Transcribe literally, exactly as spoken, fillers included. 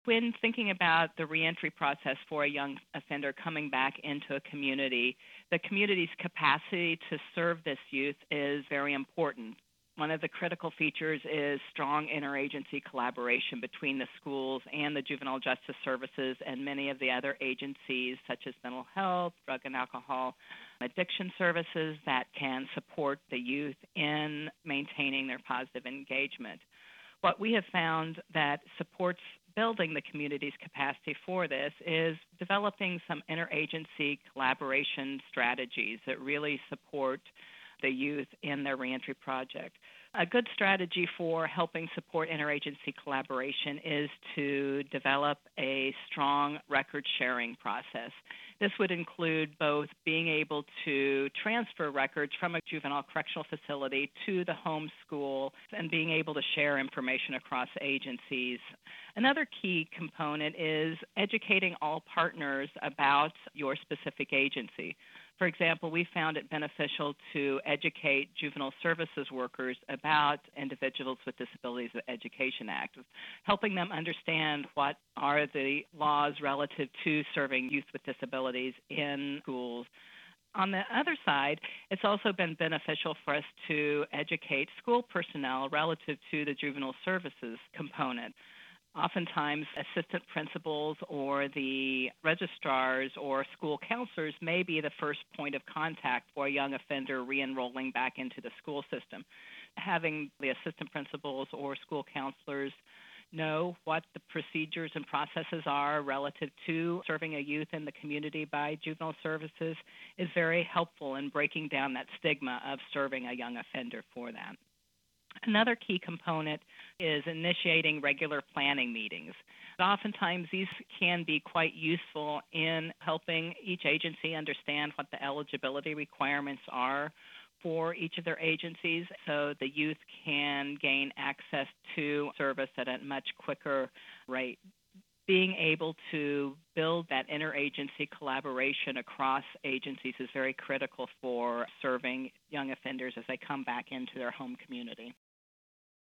When thinking about the reentry process for a young offender coming back into a community, the community's capacity to serve this youth is very important. One of the critical features is strong interagency collaboration between the schools and the juvenile justice services and many of the other agencies such as mental health, drug and alcohol, addiction services that can support the youth in maintaining their positive engagement. What we have found that supports building the community's capacity for this is developing some interagency collaboration strategies that really support the youth in their reentry project. A good strategy for helping support interagency collaboration is to develop a strong record sharing process. This would include both being able to transfer records from a juvenile correctional facility to the home school and being able to share information across agencies. Another key component is educating all partners about your specific agency. For example, we found it beneficial to educate juvenile services workers about Individuals with Disabilities Education Act, helping them understand what are the laws relative to serving youth with disabilities in schools. On the other side, it's also been beneficial for us to educate school personnel relative to the juvenile services component. Oftentimes, assistant principals or the registrars or school counselors may be the first point of contact for a young offender re-enrolling back into the school system. Having the assistant principals or school counselors know what the procedures and processes are relative to serving a youth in the community by juvenile services is very helpful in breaking down that stigma of serving a young offender for that. Another key component is initiating regular planning meetings. Oftentimes, these can be quite useful in helping each agency understand what the eligibility requirements are for each of their agencies so the youth can gain access to service at a much quicker rate. Being able to build that interagency collaboration across agencies is very critical for serving young offenders as they come back into their home community.